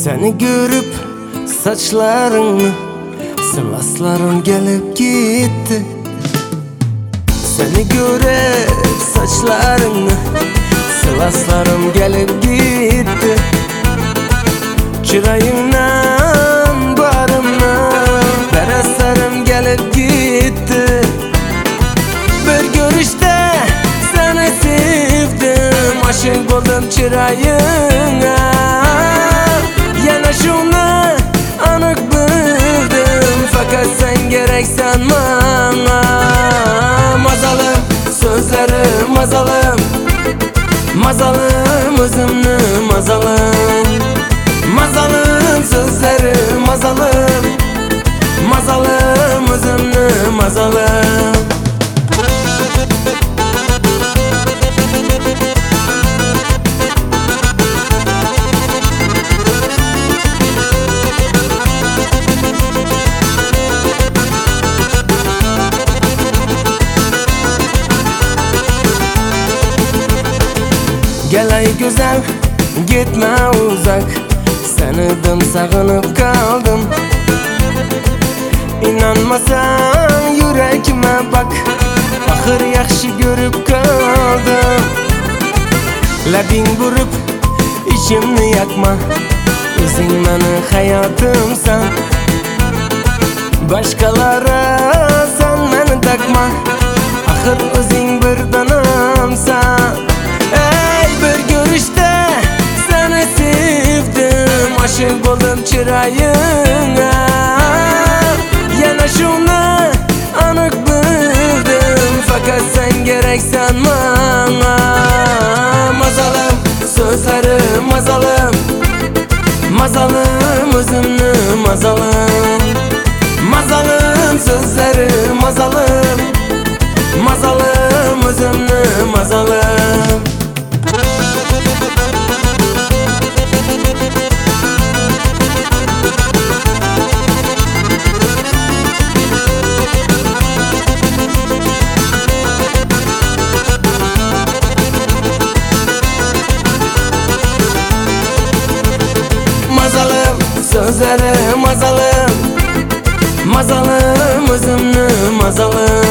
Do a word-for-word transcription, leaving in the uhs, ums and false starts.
Seni görüp saçlarını sılaslarım gelip gitti. Seni görüp saçlarını sılaslarım gelip gitti. Çırayından barımdan bereslerim gelip gitti. Bir görüşte seni sevdim, aşık oldum çırayına. Yana şunu anık bildim, fakat sen gereksen bana. Mazalım sözlerim mazalım, mazalım özümnü mazalım. Mazalım sözlerim mazalım, mazalım özümnü mazalım. Gel ay güzel gitme uzak, senidim sağınıp kaldım. İnanmasan yüreğime bak, ahır yaxşı görüp kaldım. Labing vurup içimni yakma, özün meni hayatımsan. Başkalara sen meni takma, ahır özün bir danamsan. Ey bir görüşte seni sevdim, aşık oldum çırayına. Yana şunu anık bildim, fakat sen gereksen bana. Mazalım sözlerim mazalım, mazalım özümnü mazalım. Mazalım sözlerim mazalım, mazalım özümnü mazalım. Sözlerim mazalım, mazalım özümnü mazalım.